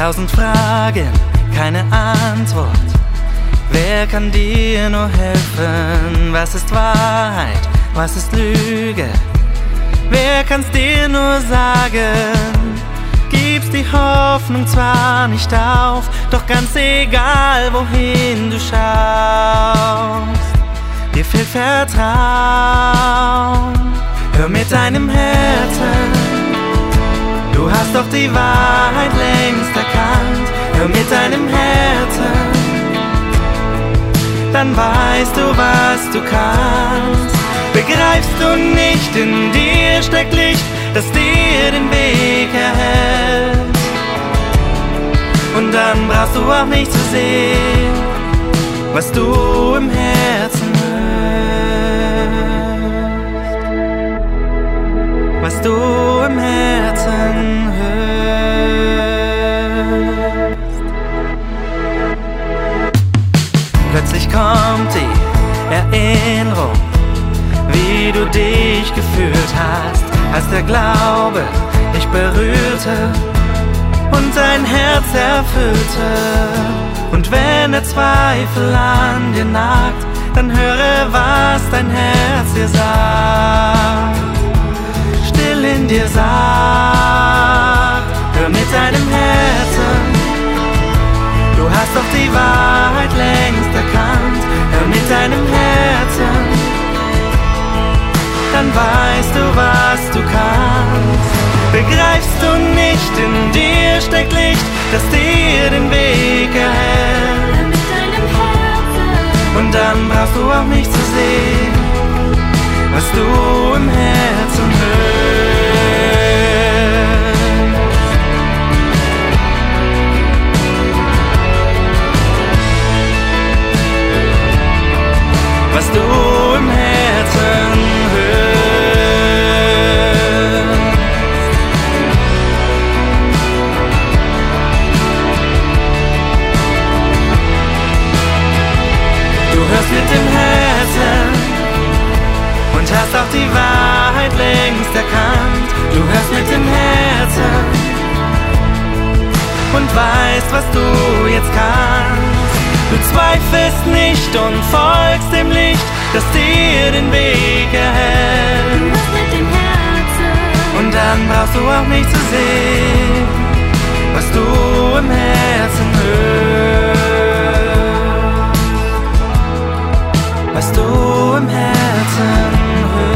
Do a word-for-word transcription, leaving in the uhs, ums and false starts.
Tausend Fragen, keine Antwort. Wer kann dir nur helfen? Was ist Wahrheit? Was ist Lüge? Wer kann's dir nur sagen? Gibst die Hoffnung zwar nicht auf, doch ganz egal, wohin du schaust, dir fehlt Vertrauen. Hör mit deinem Herzen, du hast doch die Wahrheit längst erkannt. Hör mit deinem Herzen, dann weißt du, was du kannst. Begreifst du nicht, in dir steckt Licht, das dir den Weg erhält. Und dann brauchst du auch nicht zu sehen, was du im Herzen hörst. Was du im Herzen hörst. Plötzlich kommt die Erinnerung, wie du dich gefühlt hast, als der Glaube dich berührte und dein Herz erfüllte. Und wenn der Zweifel an dir nagt, dann höre, was dein Herz dir sagt. Still in dir sagt, hör mit deinem Herzen, du hast doch die Wahrheit längst erkannt. Hör mit deinem Herzen, dann weißt du, was du kannst. Begreifst du nicht, in dir steckt Licht, das dir den Weg erhält. Mit deinem Herzen. Und dann brauchst du auch nicht zu sehen, was du im Herzen hörst. Was du im Herzen hörst. Du hörst mit dem Herzen und hast auch die Wahrheit längst erkannt. Du hörst mit dem Herzen und weißt, was du jetzt kannst. Du zweifelst nicht und folgst dem Licht, das dir den Weg erhält. Du hörst mit dem Herzen und dann brauchst du auch nicht zu sehen, was du im Herzen hörst. Was du im Herzen hörst.